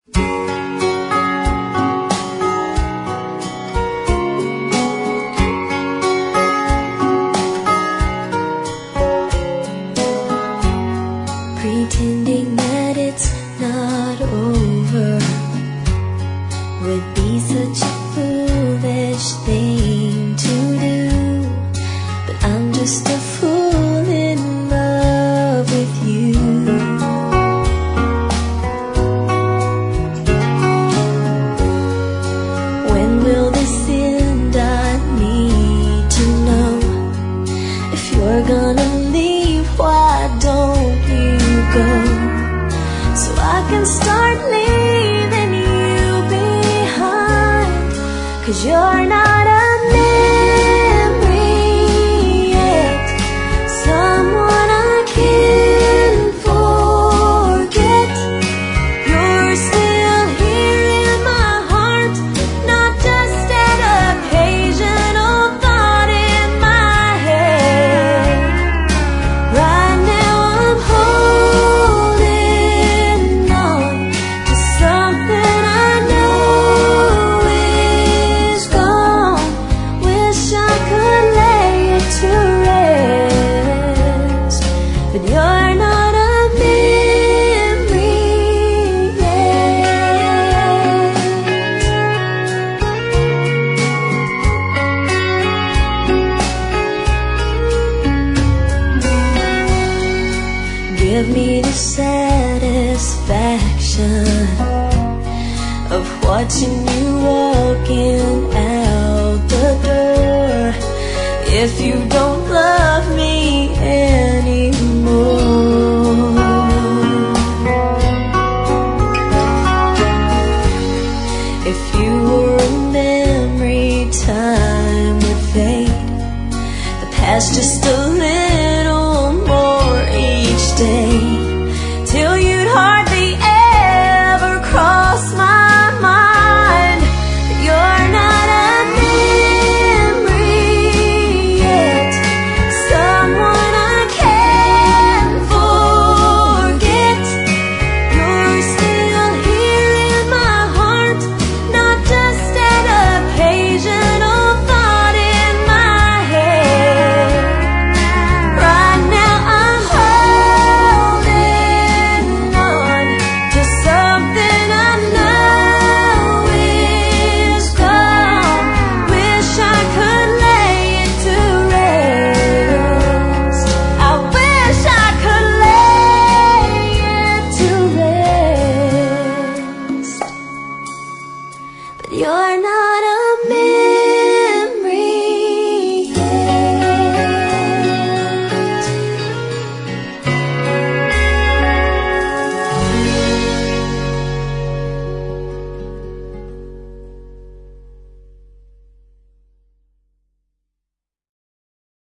Pretending that it's not over would be such a foolish thing to do. But I'm just a fool in love with you. When will this end? I need to know. If you're gonna leave, why don't you go, so I can start leaving you behind? 'Cause you're not a memory yet, someone I can forget. You're still here in my heart, not just an occasional thought in my head. Right now I'm holding on to something I know is gone. Wish I could lay it to rest, but you're not a memory yet. Give me the satisfaction of watching you walking out the door. If you don't